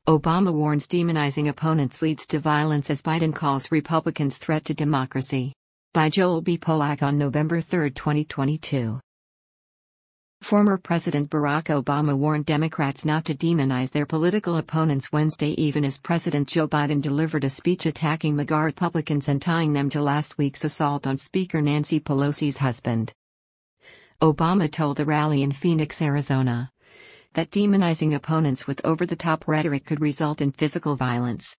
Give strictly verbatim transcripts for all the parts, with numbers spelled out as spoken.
Obama warns demonizing opponents leads to violence as Biden calls Republicans' threat to democracy. By Joel B. Polak on November third, twenty twenty-two. Former President Barack Obama warned Democrats not to demonize their political opponents Wednesday even as President Joe Biden delivered a speech attacking MAGA Republicans and tying them to last week's assault on Speaker Nancy Pelosi's husband. Obama told a rally in Phoenix, Arizona, that demonizing opponents with over-the-top rhetoric could result in physical violence.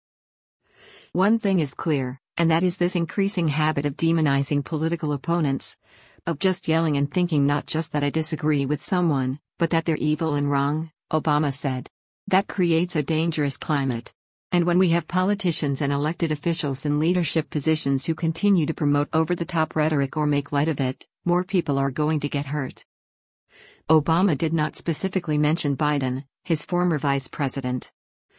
One thing is clear, and that is this increasing habit of demonizing political opponents, of just yelling and thinking not just that I disagree with someone, but that they're evil and wrong, Obama said. That creates a dangerous climate. And when we have politicians and elected officials in leadership positions who continue to promote over-the-top rhetoric or make light of it, more people are going to get hurt. Obama did not specifically mention Biden, his former vice president.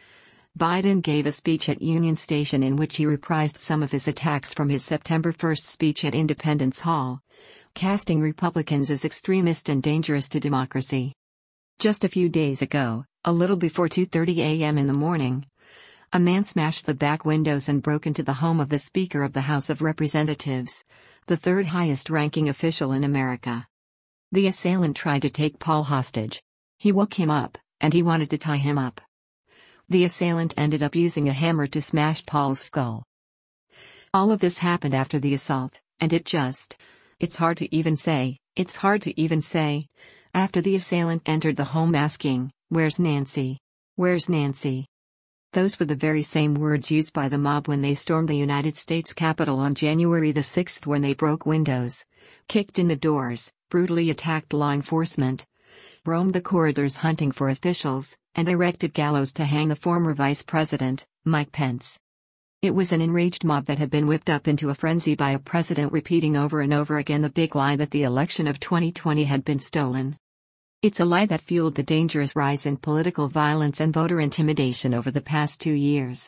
Biden gave a speech at Union Station in which he reprised some of his attacks from his September first speech at Independence Hall, casting Republicans as extremist and dangerous to democracy. Just a few days ago, a little before two thirty a m in the morning, a man smashed the back windows and broke into the home of the Speaker of the House of Representatives, the third highest-ranking official in America. The assailant tried to take Paul hostage. He woke him up, and he wanted to tie him up. The assailant ended up using a hammer to smash Paul's skull. All of this happened after the assault, and it just, it's hard to even say, it's hard to even say, after the assailant entered the home asking, "Where's Nancy? Where's Nancy?" Those were the very same words used by the mob when they stormed the United States Capitol on January the sixth when they broke windows, kicked in the doors, brutally attacked law enforcement, roamed the corridors hunting for officials, and erected gallows to hang the former Vice President, Mike Pence. It was an enraged mob that had been whipped up into a frenzy by a president repeating over and over again the big lie that the election of twenty twenty had been stolen. It's a lie that fueled the dangerous rise in political violence and voter intimidation over the past two years.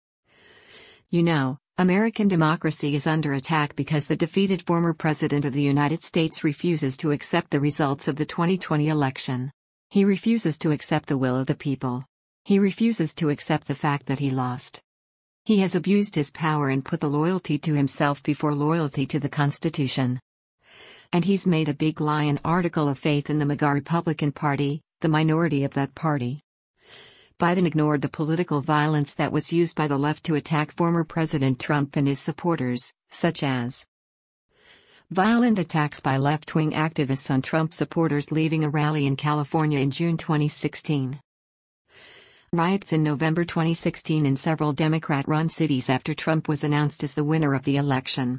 You know, American democracy is under attack because the defeated former President of the United States refuses to accept the results of the twenty twenty election. He refuses to accept the will of the people. He refuses to accept the fact that he lost. He has abused his power and put the loyalty to himself before loyalty to the Constitution. And he's made a big lie an article of faith in the MAGA Republican Party, the minority of that party. Biden ignored the political violence that was used by the left to attack former President Trump and his supporters, such as violent attacks by left-wing activists on Trump supporters leaving a rally in California in June twenty sixteen. Riots in November twenty sixteen in several Democrat-run cities after Trump was announced as the winner of the election.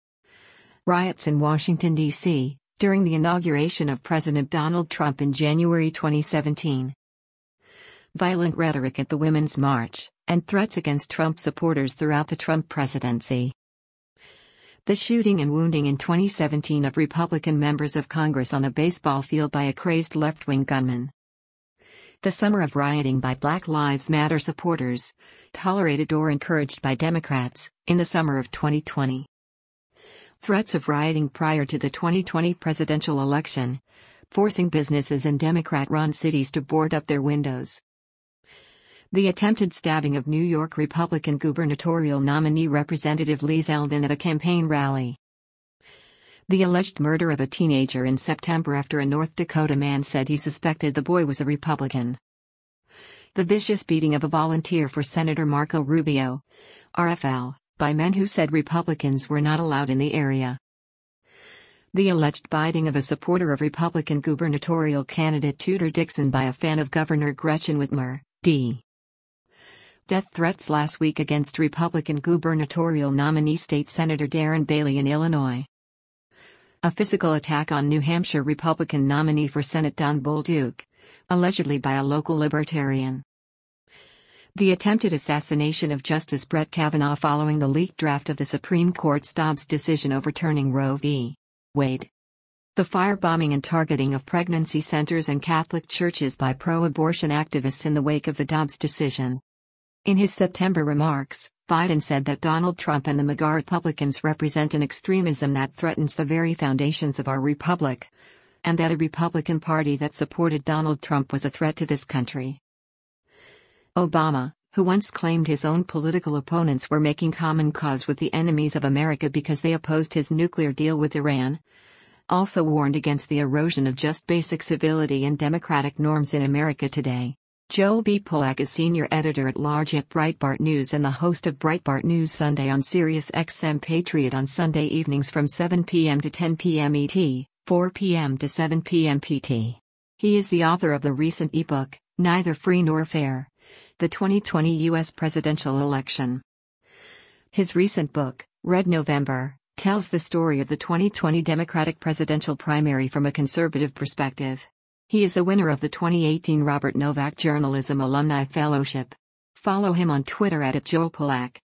Riots in Washington, D C, during the inauguration of President Donald Trump in January twenty seventeen. Violent rhetoric at the Women's March, and threats against Trump supporters throughout the Trump presidency. The shooting and wounding in twenty seventeen of Republican members of Congress on a baseball field by a crazed left-wing gunman. The summer of rioting by Black Lives Matter supporters, tolerated or encouraged by Democrats, in the summer of twenty twenty. Threats of rioting prior to the twenty twenty presidential election, forcing businesses in Democrat-run cities to board up their windows. The attempted stabbing of New York Republican gubernatorial nominee Representative Lee Zeldin at a campaign rally. The alleged murder of a teenager in September after a North Dakota man said he suspected the boy was a Republican. The vicious beating of a volunteer for Senator Marco Rubio, R F L, by men who said Republicans were not allowed in the area. The alleged biting of a supporter of Republican gubernatorial candidate Tudor Dixon by a fan of Governor Gretchen Whitmer, D. Death threats last week against Republican gubernatorial nominee State Senator Darren Bailey in Illinois. A physical attack on New Hampshire Republican nominee for Senate Don Bolduc, allegedly by a local libertarian. The attempted assassination of Justice Brett Kavanaugh following the leaked draft of the Supreme Court's Dobbs decision overturning Roe v. Wade. The firebombing and targeting of pregnancy centers and Catholic churches by pro-abortion activists in the wake of the Dobbs decision. In his September remarks, Biden said that Donald Trump and the MAGA Republicans represent an extremism that threatens the very foundations of our republic, and that a Republican Party that supported Donald Trump was a threat to this country. Obama, who once claimed his own political opponents were making common cause with the enemies of America because they opposed his nuclear deal with Iran, also warned against the erosion of just basic civility and democratic norms in America today. Joel B. Polak is senior editor-at-large at Breitbart News and the host of Breitbart News Sunday on Sirius X M Patriot on Sunday evenings from seven p m to ten p m E T, four p m to seven p m P T. He is the author of the recent ebook, Neither Free Nor Fair: The twenty twenty U S Presidential Election. His recent book, Red November, tells the story of the twenty twenty Democratic presidential primary from a conservative perspective. He is a winner of the twenty eighteen Robert Novak Journalism Alumni Fellowship. Follow him on Twitter at, at Joel Polak.